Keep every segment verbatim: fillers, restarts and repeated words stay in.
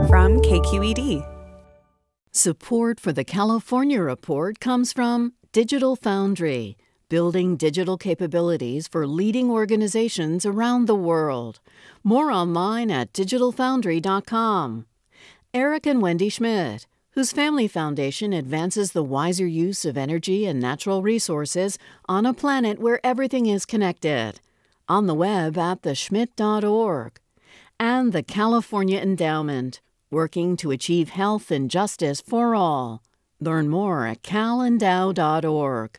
from K Q E D. Support for the California Report comes from Digital Foundry, building digital capabilities for leading organizations around the world. More online at digital foundry dot com. Eric and Wendy Schmidt, whose family foundation advances the wiser use of energy and natural resources on a planet where everything is connected. On the web at the schmidt dot org. And the California Endowment, working to achieve health and justice for all. Learn more at cal endow dot org.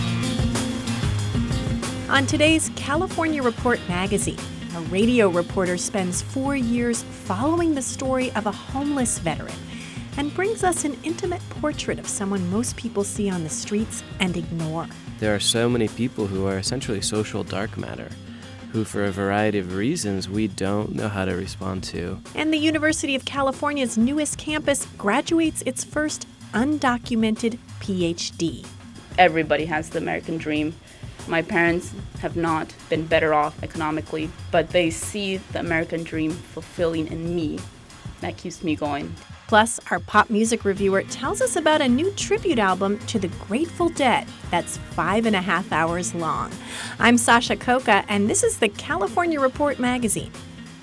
On today's California Report magazine, a radio reporter spends four years following the story of a homeless veteran and brings us an intimate portrait of someone most people see on the streets and ignore. There are so many people who are essentially social dark matter, who for a variety of reasons we don't know how to respond to. And the University of California's newest campus graduates its first undocumented P H D. Everybody has the American dream. My parents have not been better off economically, but they see the American dream fulfilling in me. That keeps me going. Plus, our pop music reviewer tells us about a new tribute album to the Grateful Dead that's five and a half hours long. I'm Sasha Coca, and this is the California Report magazine.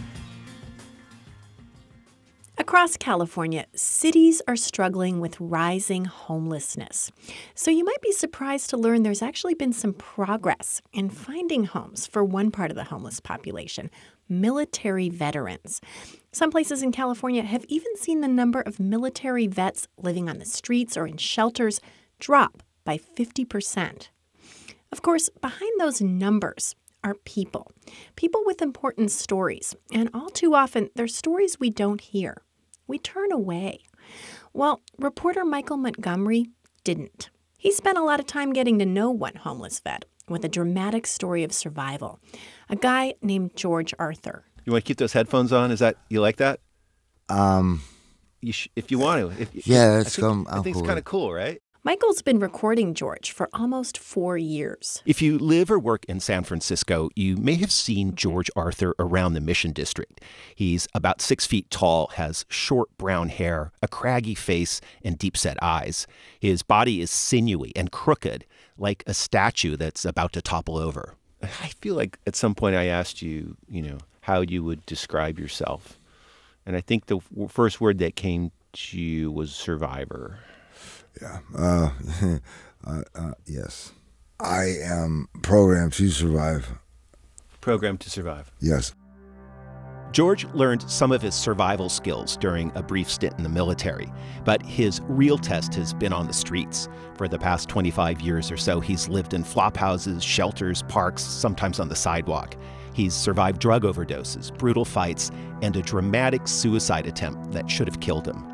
Across California, cities are struggling with rising homelessness. So you might be surprised to learn there's actually been some progress in finding homes for one part of the homeless population, military veterans. Some places in California have even seen the number of military vets living on the streets or in shelters drop by fifty percent. Of course, behind those numbers are people, people with important stories, and all too often they're stories we don't hear. We turn away. Well, reporter Michael Montgomery didn't. He spent a lot of time getting to know one homeless vet with a dramatic story of survival, a guy named George Arthur. You want to keep those headphones on? Is that, you like that? Um, you sh- if you want to. If, yeah, I let's think, go. I think it's kind of cool, right? Michael's been recording George for almost four years. If you live or work in San Francisco, you may have seen George Arthur around the Mission District. He's about six feet tall, has short brown hair, a craggy face, and deep-set eyes. His body is sinewy and crooked, like a statue that's about to topple over. I feel like at some point I asked you, you know, how you would describe yourself. And I think the w- first word that came to you was survivor. Yeah. Uh, uh, uh, yes. I am programmed to survive. Programmed to survive. Yes. George learned some of his survival skills during a brief stint in the military, but his real test has been on the streets. For the past twenty-five years or so, he's lived in flop houses, shelters, parks, sometimes on the sidewalk. He's survived drug overdoses, brutal fights, and a dramatic suicide attempt that should have killed him.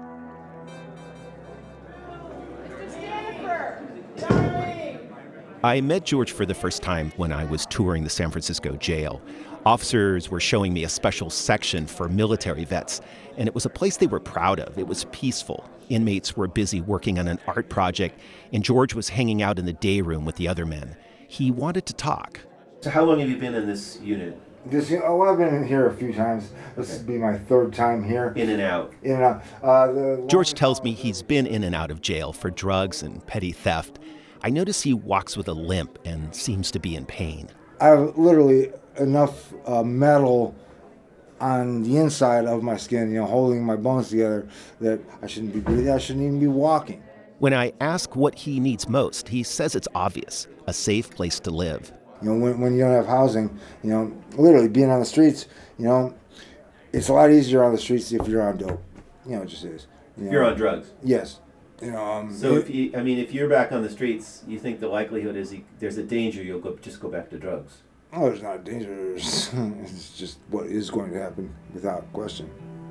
I met George for the first time when I was touring the San Francisco jail. Officers were showing me a special section for military vets, and it was a place they were proud of. It was peaceful. Inmates were busy working on an art project, and George was hanging out in the day room with the other men. He wanted to talk. So how long have you been in this unit? This, oh, I've been here a few times. This Okay. will be my third time here. In and out. In and out. Uh, the George tells me he's been in and out of jail for drugs and petty theft. I notice he walks with a limp and seems to be in pain. I have literally enough uh, metal on the inside of my skin, you know, holding my bones together, that I shouldn't be breathing. I shouldn't even be walking. When I ask what he needs most, he says it's obvious: a safe place to live. You know, when, when you don't have housing, you know, literally being on the streets, you know, it's a lot easier on the streets if you're on dope. You know, it just is. You know? You're on drugs. Yes. You know, um, So it, if you, I mean, if you're back on the streets, you think the likelihood is he, there's a danger you'll go just go back to drugs. Oh, there's not danger. It's just what is going to happen without question.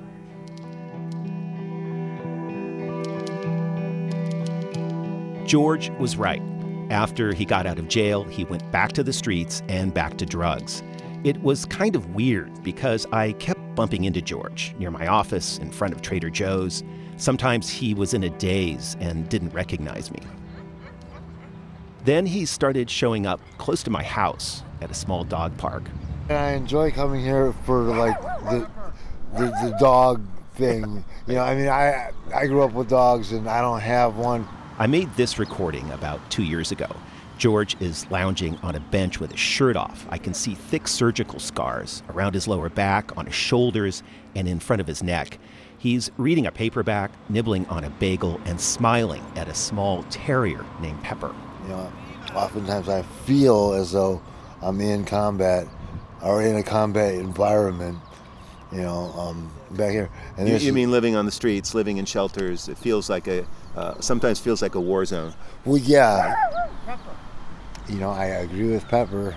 George was right. After he got out of jail, he went back to the streets and back to drugs. It was kind of weird because I kept bumping into George near my office, in front of Trader Joe's. Sometimes he was in a daze and didn't recognize me. Then he started showing up close to my house at a small dog park. And I enjoy coming here for like the the, the dog thing. You know, I mean, I I grew up with dogs, and I don't have one. I made this recording about two years ago. George is lounging on a bench with his shirt off. I can see thick surgical scars around his lower back, on his shoulders, and in front of his neck. He's reading a paperback, nibbling on a bagel, and smiling at a small terrier named Pepper. You know, oftentimes I feel as though I'm in combat or in a combat environment, you know, um, back here. And you, you mean living on the streets, living in shelters? It feels like a, uh, sometimes feels like a war zone. Well, yeah. You know, I agree with Pepper.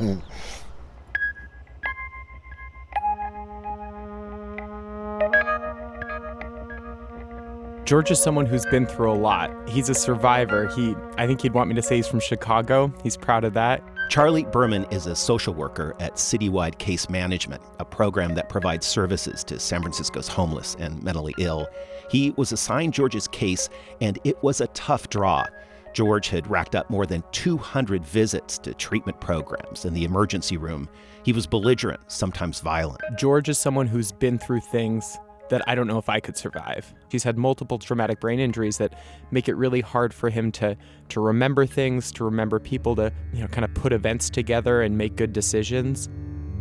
George is someone who's been through a lot. He's a survivor. He, I think he'd want me to say he's from Chicago. He's proud of that. Charlie Berman is a social worker at Citywide Case Management, a program that provides services to San Francisco's homeless and mentally ill. He was assigned George's case, and it was a tough draw. George had racked up more than two hundred visits to treatment programs in the emergency room. He was belligerent, sometimes violent. George is someone who's been through things that I don't know if I could survive. He's had multiple traumatic brain injuries that make it really hard for him to to remember things, to remember people, to, you know, kind of put events together and make good decisions.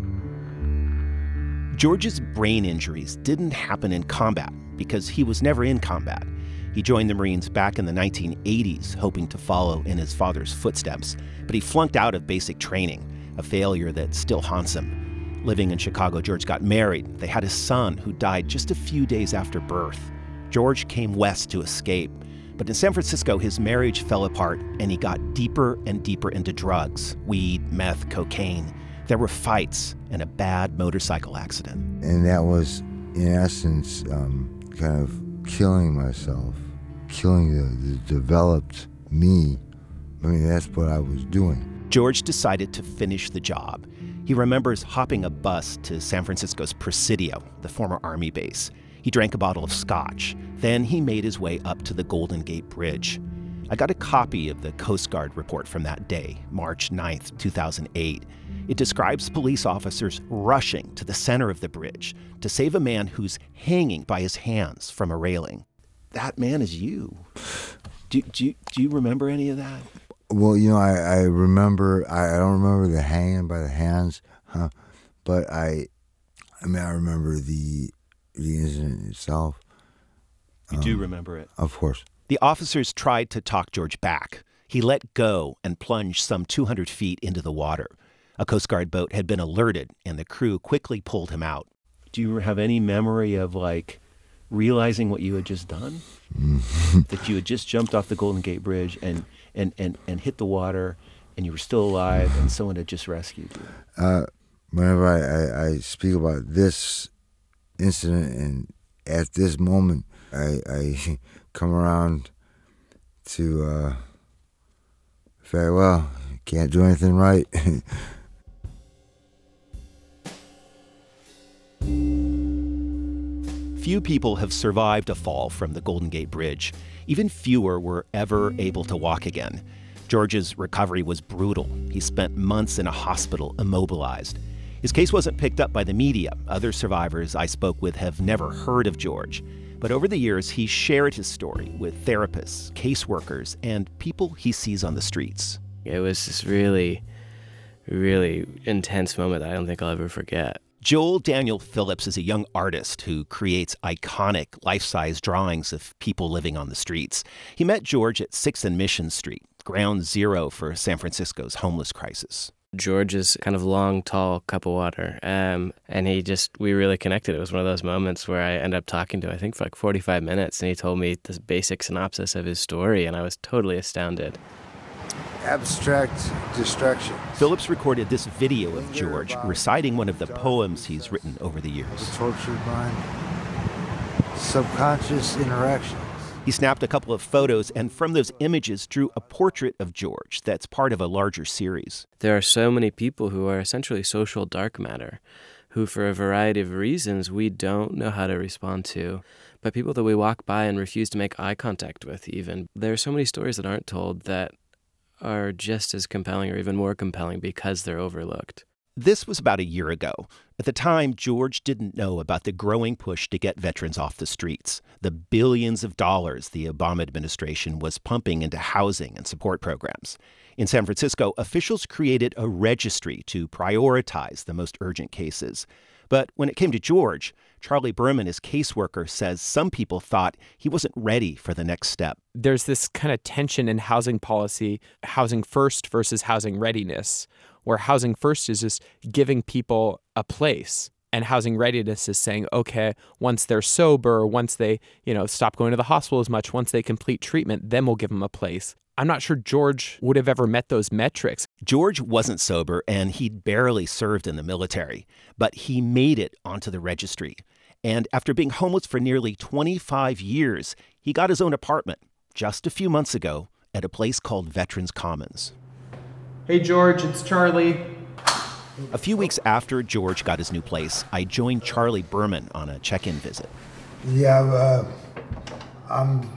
George's brain injuries didn't happen in combat because he was never in combat. He joined the Marines back in the nineteen eighties, hoping to follow in his father's footsteps, but he flunked out of basic training, a failure that still haunts him. Living in Chicago, George got married. They had a son who died just a few days after birth. George came west to escape, but in San Francisco, his marriage fell apart and he got deeper and deeper into drugs, weed, meth, cocaine. There were fights and a bad motorcycle accident. And that was, in essence, um, kind of killing myself, killing the, the developed me. I mean, that's what I was doing. George decided to finish the job. He remembers hopping a bus to San Francisco's Presidio, the former Army base. He drank a bottle of scotch. Then he made his way up to the Golden Gate Bridge. I got a copy of the Coast Guard report from that day, March ninth, two thousand eight. It describes police officers rushing to the center of the bridge to save a man who's hanging by his hands from a railing. That man is you. Do, do, do you remember any of that? Well, you know, I, I remember, I, I don't remember the hanging by the hands, huh? But I, I mean, I remember the the incident itself. You um, do remember it? Of course. The officers tried to talk George back. He let go and plunged some two hundred feet into the water. A Coast Guard boat had been alerted, and the crew quickly pulled him out. Do you have any memory of, like, realizing what you had just done? That you had just jumped off the Golden Gate Bridge and, and, and, and hit the water, and you were still alive, and someone had just rescued you? Uh, whenever I, I, I speak about this incident, and at this moment, I, I come around to uh, very well, can't do anything right. Few people have survived a fall from the Golden Gate Bridge. Even fewer were ever able to walk again. George's recovery was brutal. He spent months in a hospital, immobilized. His case wasn't picked up by the media. Other survivors I spoke with have never heard of George. But over the years, he shared his story with therapists, caseworkers, and people he sees on the streets. It was this really, really intense moment that I don't think I'll ever forget. Joel Daniel Phillips is a young artist who creates iconic life-size drawings of people living on the streets. He met George at sixth and Mission Street, ground zero for San Francisco's homeless crisis. George is kind of long, tall cup of water, um, and he just, we really connected. It was one of those moments where I ended up talking to him, I think, for like forty-five minutes, and he told me this basic synopsis of his story, and I was totally astounded. Abstract destruction. Phillips recorded this video of George reciting one of the poems he's written over the years. The tortured mind, subconscious interactions. He snapped a couple of photos and from those images drew a portrait of George that's part of a larger series. There are so many people who are essentially social dark matter, who for a variety of reasons we don't know how to respond to, but people that we walk by and refuse to make eye contact with even. There are so many stories that aren't told that are just as compelling or even more compelling because they're overlooked. This was about a year ago. At the time, George didn't know about the growing push to get veterans off the streets, the billions of dollars the Obama administration was pumping into housing and support programs. In San Francisco, officials created a registry to prioritize the most urgent cases. But when it came to George, Charlie Berman, his caseworker, says some people thought he wasn't ready for the next step. There's this kind of tension in housing policy, housing first versus housing readiness, where housing first is just giving people a place. And housing readiness is saying, okay, once they're sober, once they, you know, stop going to the hospital as much, once they complete treatment, then we'll give them a place. I'm not sure George would have ever met those metrics. George wasn't sober, and he'd barely served in the military, but he made it onto the registry. And after being homeless for nearly twenty-five years, he got his own apartment just a few months ago at a place called Veterans Commons. Hey, George, it's Charlie. A few weeks after George got his new place, I joined Charlie Berman on a check-in visit. Yeah, uh, I'm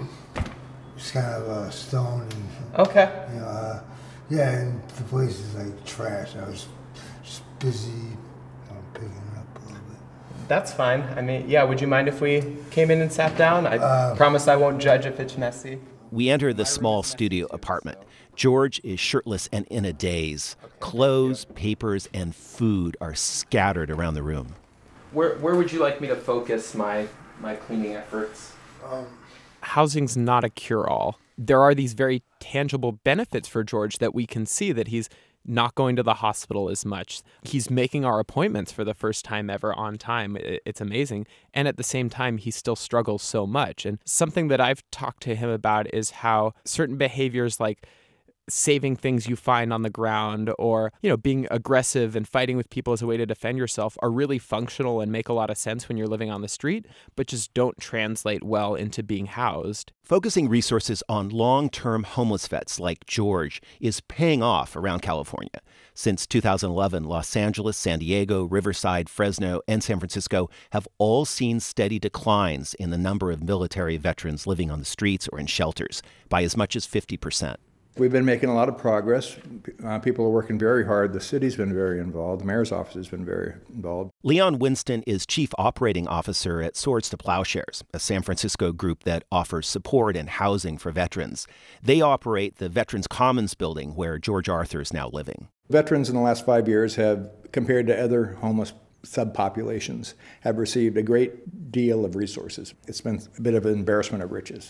just kind of uh, stoned. And, Okay. You know, uh, yeah, and the place is like trash. I was just busy you know, picking it up a little bit. That's fine. I mean, yeah, would you mind if we came in and sat down? I Uh, promise I won't judge if it's messy. We enter the small studio apartment. George is shirtless and in a daze. Clothes, papers, and food are scattered around the room. Where where would you like me to focus my my cleaning efforts? Um, Housing's not a cure-all. There are these very tangible benefits for George that we can see, that he's not going to the hospital as much. He's making our appointments for the first time ever on time. It's amazing. And at the same time, he still struggles so much. And something that I've talked to him about is how certain behaviors like saving things you find on the ground, or, you know, being aggressive and fighting with people as a way to defend yourself are really functional and make a lot of sense when you're living on the street, but just don't translate well into being housed. Focusing resources on long-term homeless vets like George is paying off around California. Since two thousand eleven, Los Angeles, San Diego, Riverside, Fresno, and San Francisco have all seen steady declines in the number of military veterans living on the streets or in shelters by as much as fifty percent. We've been making a lot of progress. Uh, people are working very hard. The city's been very involved. The mayor's office has been very involved. Leon Winston is chief operating officer at Swords to Plowshares, a San Francisco group that offers support and housing for veterans. They operate the Veterans Commons building where George Arthur is now living. Veterans in the last five years have, compared to other homeless subpopulations, have received a great deal of resources. It's been a bit of an embarrassment of riches.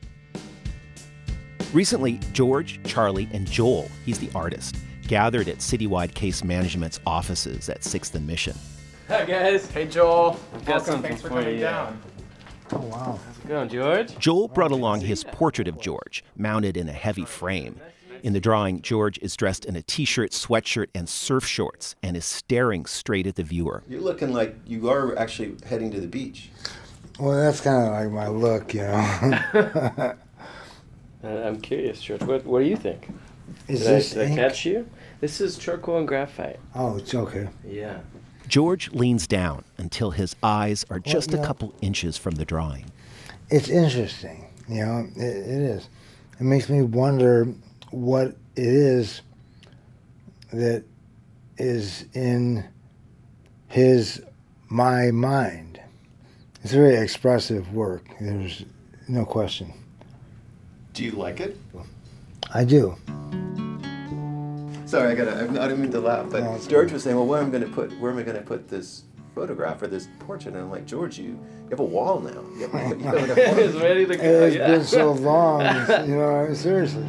Recently, George, Charlie, and Joel, he's the artist, gathered at Citywide Case Management's offices at sixth and Mission. Hi, guys. Hey, Joel. Welcome. Thanks for coming you. down. Oh, wow. How's it going, George? Joel brought along his portrait of George, mounted in a heavy frame. In the drawing, George is dressed in a t-shirt, sweatshirt, and surf shorts and is staring straight at the viewer. You're looking like you are actually heading to the beach. Well, that's kind of like my look, you know. Uh, I'm curious, George. What What do you think? Is did this I, did I ink? catch you? This is charcoal and graphite. Oh, it's okay. Yeah. George leans down until his eyes are just Well, a yeah. couple inches from the drawing. It's interesting, you know, it, it is. It makes me wonder what it is that is in his, my mind. It's very expressive work, there's no question. Do you like it? I do. Sorry, I gotta. I didn't mean to laugh, but No, it's George okay. was saying, "Well, where am I going to put? Where am I going to put this photograph or this portrait?" And I'm like, "George, you, you have a wall now. You have, you have enough It's room." ready to go. It's yeah. been so long, you know, seriously.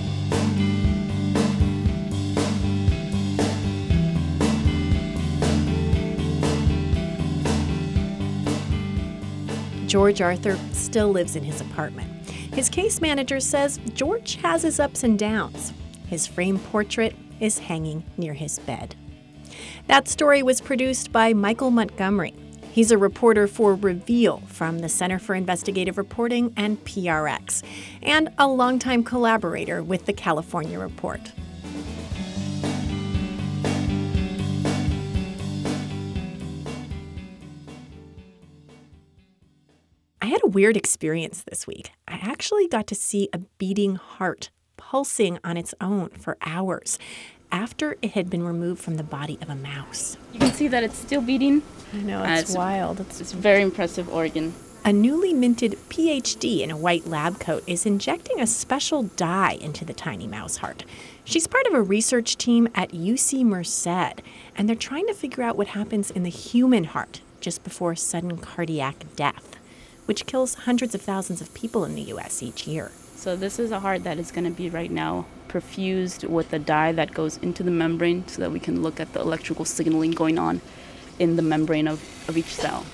George Arthur still lives in his apartment. His case manager says George has his ups and downs. His framed portrait is hanging near his bed. That story was produced by Michael Montgomery. He's a reporter for Reveal from the Center for Investigative Reporting and P R X, and a longtime collaborator with the California Report. I had a weird experience this week. I actually got to see a beating heart pulsing on its own for hours. after it had been removed from the body of a mouse. You can see that it's still beating. I know, Uh, it's wild. It's It's a very impressive organ. A newly minted P H D in a white lab coat is injecting a special dye into the tiny mouse heart. She's part of a research team at U C Merced, and they're trying to figure out what happens in the human heart just before sudden cardiac death, which kills hundreds of thousands of people in the U S each year. So this is a heart that is going to be right now perfused with the dye that goes into the membrane so that we can look at the electrical signaling going on in the membrane of, of each cell.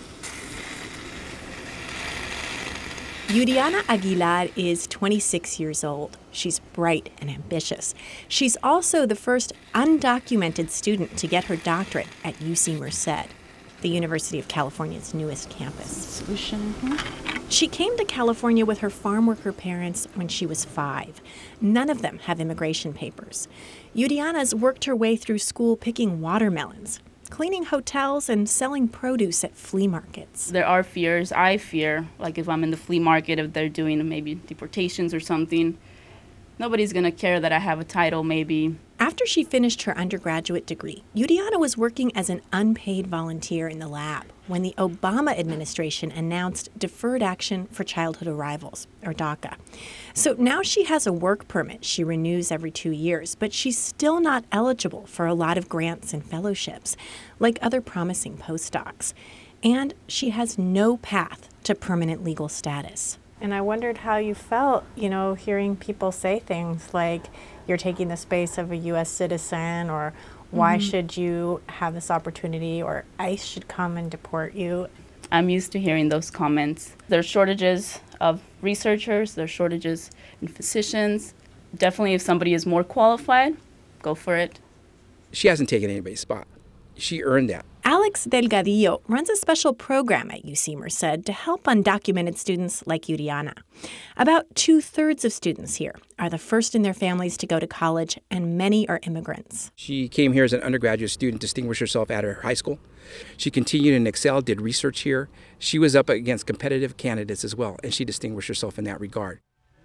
Yuriana Aguilar is twenty-six years old. She's bright and ambitious. She's also the first undocumented student to get her doctorate at U C Merced, the University of California's newest campus. She came to California with her farm worker parents when she was five. None of them have immigration papers. Yuriana's worked her way through school picking watermelons, cleaning hotels, and selling produce at flea markets. There are fears. I fear, like if I'm in the flea market, if they're doing maybe deportations or something, nobody's going to care that I have a title maybe. After she finished her undergraduate degree, Yuriana was working as an unpaid volunteer in the lab when the Obama administration announced Deferred Action for Childhood Arrivals, or DACA. So now she has a work permit she renews every two years, but she's still not eligible for a lot of grants and fellowships, like other promising postdocs. And she has no path to permanent legal status. And I wondered how you felt, you know, hearing people say things like, you're taking the space of a U S citizen, or why mm-hmm. should you have this opportunity, or ICE should come and deport you. I'm used to hearing those comments. There's shortages of researchers, there's shortages in physicians. Definitely if somebody is more qualified, go for it. She hasn't taken anybody's spot. She earned that. Alex Delgadillo runs a special program at U C Merced to help undocumented students like Yuriana. About two-thirds of students here are the first in their families to go to college, and many are immigrants. She came here as an undergraduate student, distinguished herself at her high school. She continued and excelled, did research here. She was up against competitive candidates as well, and she distinguished herself in that regard.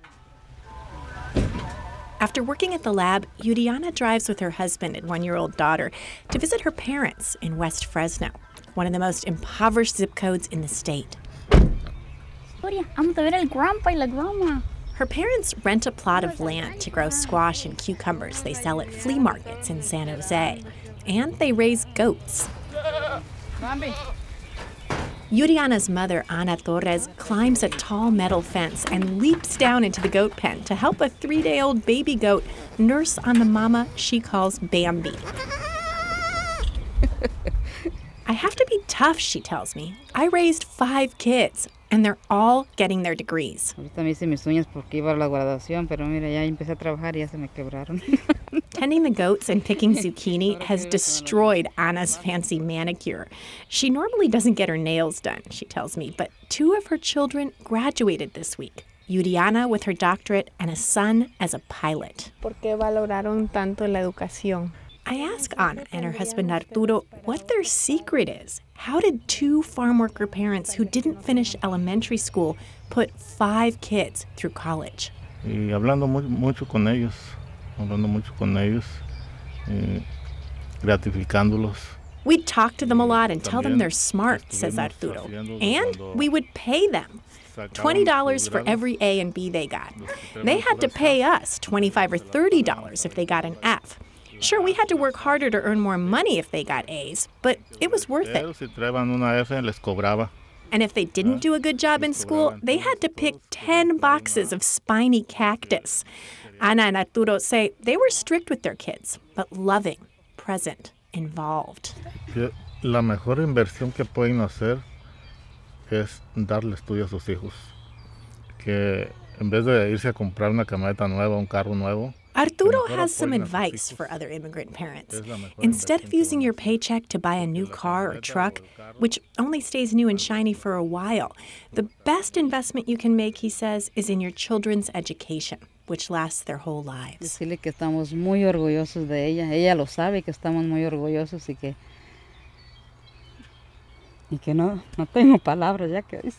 After working at the lab, Yuriana drives with her husband and one-year-old daughter to visit her parents in West Fresno, one of the most impoverished zip codes in the state. Her parents rent a plot of land to grow squash and cucumbers they sell at flea markets in San Jose, and they raise goats. Yuriana's mother, Ana Torres, climbs a tall metal fence and leaps down into the goat pen to help a three-day-old baby goat nurse on the mama she calls Bambi. I have to be tough, she tells me. I raised five kids, and they're all getting their degrees. Tending the goats and picking zucchini has destroyed Anna's fancy manicure. She normally doesn't get her nails done, she tells me, but two of her children graduated this week. Yuriana with her doctorate and a son as a pilot. ¿Por qué valoraron tanto la educación? I ask Ana and her husband Arturo what their secret is. How did two farm worker parents who didn't finish elementary school put five kids through college? Y hablando muy, mucho con ellos, hablando mucho con ellos, eh, gratificándolos. We'd talk to them a lot and tell them they're smart, says Arturo. And we would pay them twenty dollars for every A and B they got. They had to pay us twenty-five dollars or thirty dollars if they got an F. Sure, we had to work harder to earn more money if they got A's, but it was worth it. And if they didn't do a good job in school, they had to pick ten boxes of spiny cactus. Ana and Arturo say they were strict with their kids, but loving, present, involved. La mejor inversión que pueden hacer es darle estudio a sus hijos. Que en vez de irse a comprar una camioneta nueva, un carro nuevo. Arturo has some advice for other immigrant parents. Instead of using your paycheck to buy a new car or truck, which only stays new and shiny for a while, the best investment you can make, he says, is in your children's education, which lasts their whole lives. Decirle que estamos muy orgullosos de ella. Ella lo sabe que estamos muy orgullosos y que y que no no tengo palabras ya que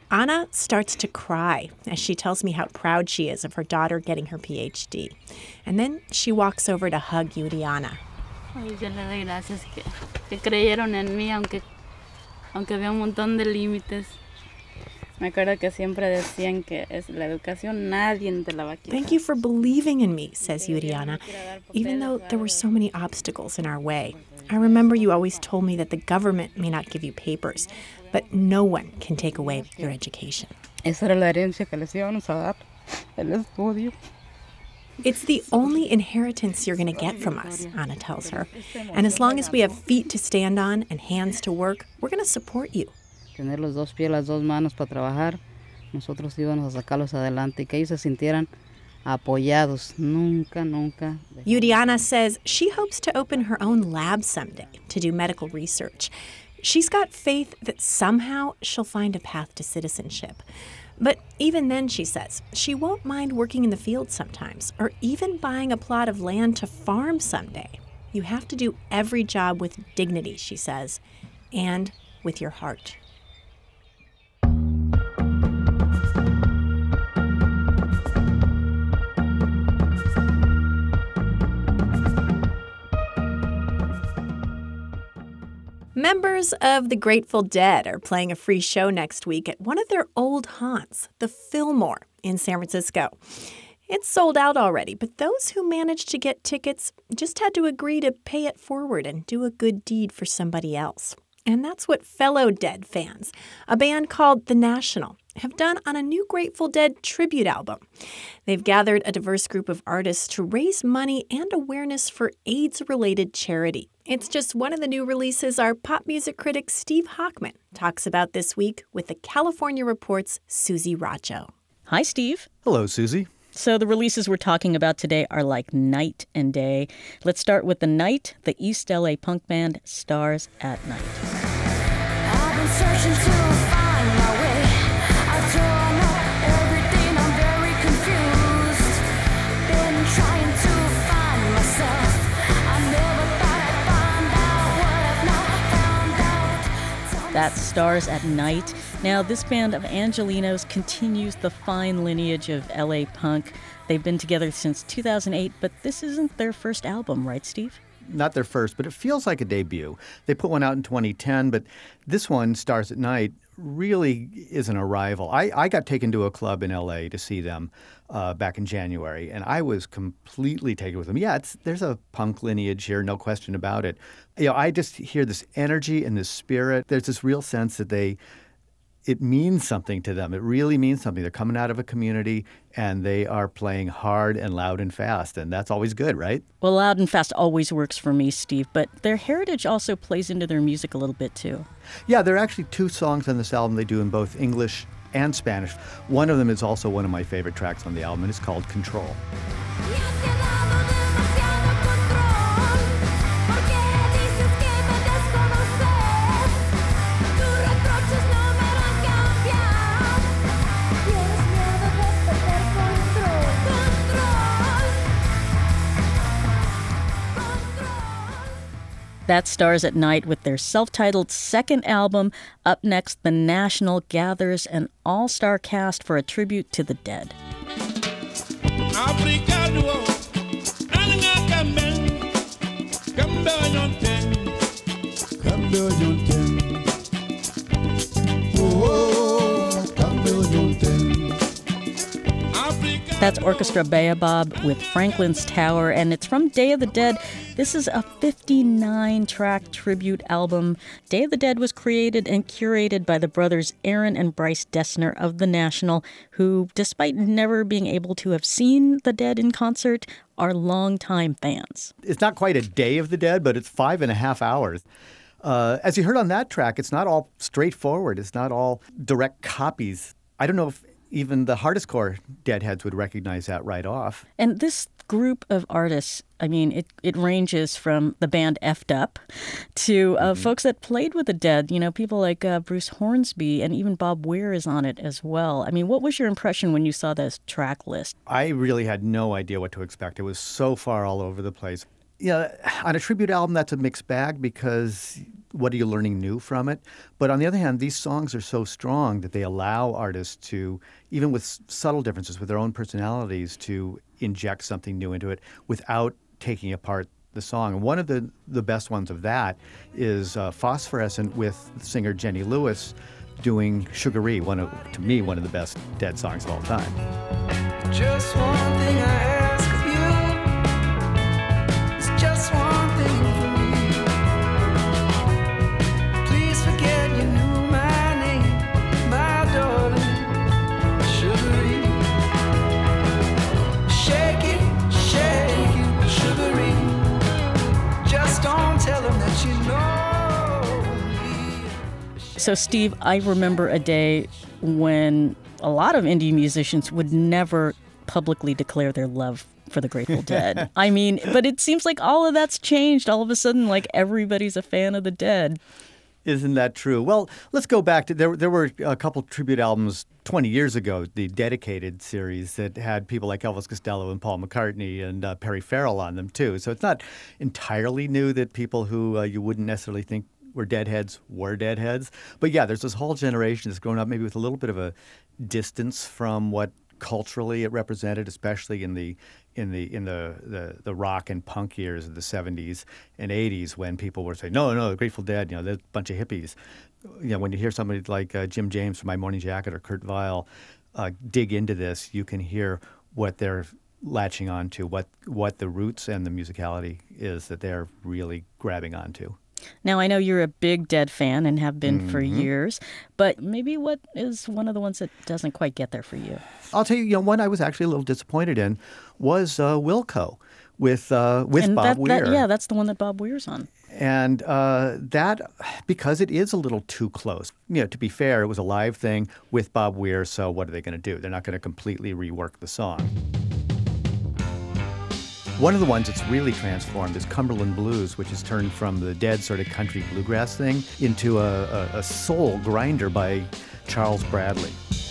Ana starts to cry as she tells me how proud she is of her daughter getting her P H D. And then she walks over to hug Yuriana. Ay, yo le doy gracias que, que creyeron en mí, aunque, aunque había un montón de límites. Me acuerdo que siempre decían que es la educación, nadie te la va a quitar. Thank you for believing in me, says Yuriana, even though there were so many obstacles in our way. I remember you always told me that the government may not give you papers, but no one can take away your education. Esa era la herencia que les íbamos a dar, el estudio. It's the only inheritance you're going to get from us, Ana tells her. And as long as we have feet to stand on and hands to work, we're going to support you. Tener los dos pies, las dos manos para trabajar, nosotros íbamos a sacarlos adelante y que ellos se sintieran apoyados. Nunca, nunca. Yuriana says she hopes to open her own lab someday to do medical research. She's got faith that somehow she'll find a path to citizenship. But even then, she says, she won't mind working in the field sometimes, or even buying a plot of land to farm someday. You have to do every job with dignity, she says, and with your heart. Members of the Grateful Dead are playing a free show next week at one of their old haunts, the Fillmore in San Francisco. It's sold out already, but those who managed to get tickets just had to agree to pay it forward and do a good deed for somebody else. And that's what fellow Dead fans, a band called The National, have done on a new Grateful Dead tribute album. They've gathered a diverse group of artists to raise money and awareness for AIDS-related charity. It's just one of the new releases our pop music critic Steve Hockman talks about this week with the California Report's Susie Racho. Hi, Steve. Hello, Susie. So the releases we're talking about today are like night and day. Let's start with The Night, the East L A punk band Stars at Night. I've been searching to find my way. I've torn up everything, I'm very confused. Been trying to find myself. I never thought I'd find out what I've not found out. That's Stars at Night. Now, this band of Angelinos continues the fine lineage of L A punk. They've been together since two thousand eight, but this isn't their first album, right, Steve? Not their first, but it feels like a debut. They put one out in twenty ten, but this one, Stars at Night, really is an arrival. I, I got taken to a club in L A to see them uh, back in January, and I was completely taken with them. Yeah, it's, there's a punk lineage here, no question about it. You know, I just hear this energy and this spirit. There's this real sense that they... It means something to them. It really means something. They're coming out of a community, and they are playing hard and loud and fast, and that's always good, right? Well, loud and fast always works for me, Steve, but their heritage also plays into their music a little bit, too. Yeah, there are actually two songs on this album they do in both English and Spanish. One of them is also one of my favorite tracks on the album, and it's called Control. That's Stars at Night with their self-titled second album. Up next, The National gathers an all-star cast for a tribute to the dead. That's Orchestra Baobab with Franklin's Tower, and it's from Day of the Dead. This is a fifty-nine track tribute album. Day of the Dead was created and curated by the brothers Aaron and Bryce Dessner of The National, who, despite never being able to have seen the Dead in concert, are longtime fans. It's not quite a Day of the Dead, but it's five and a half hours. Uh, as you heard on that track, it's not all straightforward. It's not all direct copies. I don't know if even the hardest core Deadheads would recognize that right off. And this group of artists, I mean, it, it ranges from the band Effed Up to uh, mm-hmm. folks that played with the Dead, you know, people like uh, Bruce Hornsby, and even Bob Weir is on it as well. I mean, what was your impression when you saw this track list? I really had no idea what to expect. It was so far all over the place. Yeah, on a tribute album, that's a mixed bag because what are you learning new from it? But on the other hand, these songs are so strong that they allow artists to, even with s- subtle differences with their own personalities, to inject something new into it without taking apart the song. And one of the, the best ones of that is uh, Phosphorescent with singer Jenny Lewis doing Sugaree, one of, to me, one of the best Dead songs of all time. Just one thing I ask of you. It's just one thing from you. Please forget you knew my name, my darling, Sugaree. Shake it, shake it, Sugaree. Just don't tell them that you know. So, Steve, I remember a day when a lot of indie musicians would never publicly declare their love for the Grateful Dead. I mean, but it seems like all of that's changed. All of a sudden, like, everybody's a fan of the Dead. Isn't that true? Well, let's go back to there. There were a couple tribute albums twenty years ago, the Dedicated series that had people like Elvis Costello and Paul McCartney and uh, Perry Farrell on them too. So it's not entirely new that people who uh, you wouldn't necessarily think were Deadheads were Deadheads. But yeah, there's this whole generation that's grown up maybe with a little bit of a distance from what culturally it represented, especially in the in the in the, the, the rock and punk years of the seventies and eighties, when people were saying, no, no, the Grateful Dead, you know, they're a bunch of hippies. You know, when you hear somebody like uh, Jim James from My Morning Jacket or Kurt Weill uh, dig into this, you can hear what they're latching onto, what what the roots and the musicality is that they're really grabbing onto. Now, I know you're a big Dead fan and have been mm-hmm. for years, but maybe what is one of the ones that doesn't quite get there for you? I'll tell you, you know, one I was actually a little disappointed in was uh, Wilco with uh, with and Bob that, Weir. That, yeah, that's the one that Bob Weir's on. And uh, that, because it is a little too close. You know, to be fair, it was a live thing with Bob Weir, so what are they going to do? They're not going to completely rework the song. One of the ones that's really transformed is Cumberland Blues, which has turned from the Dead sort of country bluegrass thing into a, a, a soul grinder by Charles Bradley.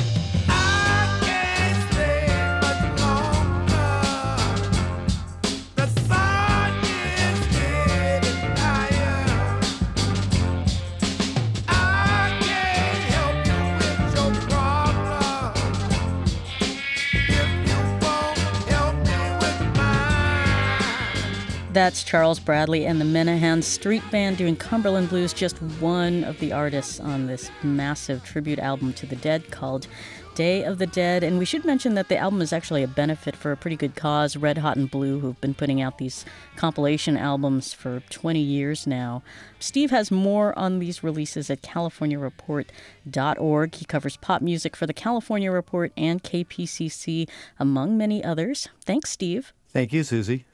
That's Charles Bradley and the Menahan Street Band doing Cumberland Blues, just one of the artists on this massive tribute album to the Dead called Day of the Dead. And we should mention that the album is actually a benefit for a pretty good cause, Red Hot and Blue, who've been putting out these compilation albums for twenty years now. Steve has more on these releases at california report dot org. He covers pop music for the California Report and K P C C, among many others. Thanks, Steve. Thank you, Susie.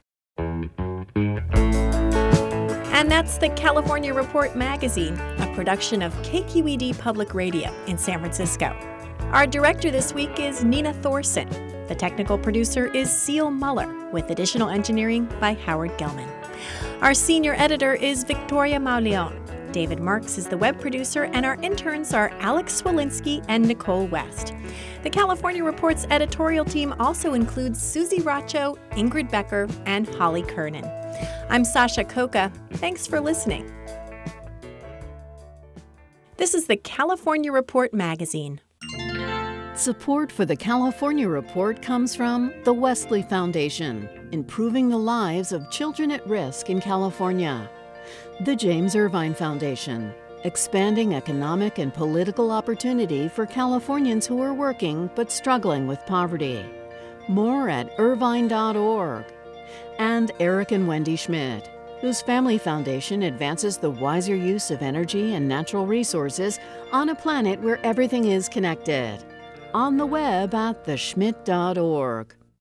And that's the California Report magazine, a production of K Q E D Public Radio in San Francisco. Our director this week is Nina Thorson. The technical producer is Seal Muller, with additional engineering by Howard Gelman. Our senior editor is Victoria Mauleon. David Marks is the web producer, and our interns are Alex Swalinski and Nicole West. The California Report's editorial team also includes Susie Racho, Ingrid Becker, and Holly Kernan. I'm Sasha Coca. Thanks for listening. This is the California Report magazine. Support for the California Report comes from the Wesley Foundation, improving the lives of children at risk in California. The James Irvine Foundation, expanding economic and political opportunity for Californians who are working but struggling with poverty. More at irvine dot org. And Eric and Wendy Schmidt, whose family foundation advances the wiser use of energy and natural resources on a planet where everything is connected. On the web at the schmidt dot org.